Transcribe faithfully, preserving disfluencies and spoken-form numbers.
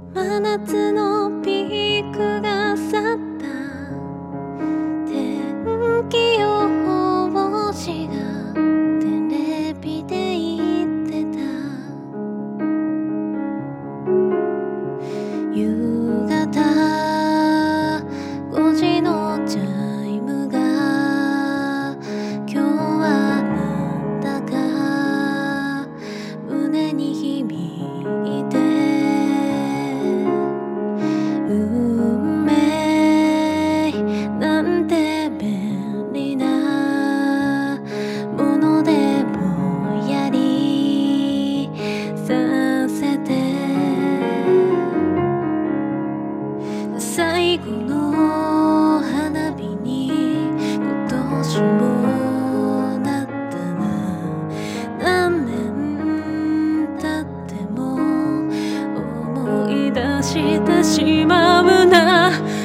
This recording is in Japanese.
真夏のピークが去った天気予報士がテレビで言ってた。夕方ごじのチャイムが今日はなんだか胸に響いて、運命なんて便利なものでぼんやりさせて、最後の花火に今年もなったな。何年経っても思い出してしまうな。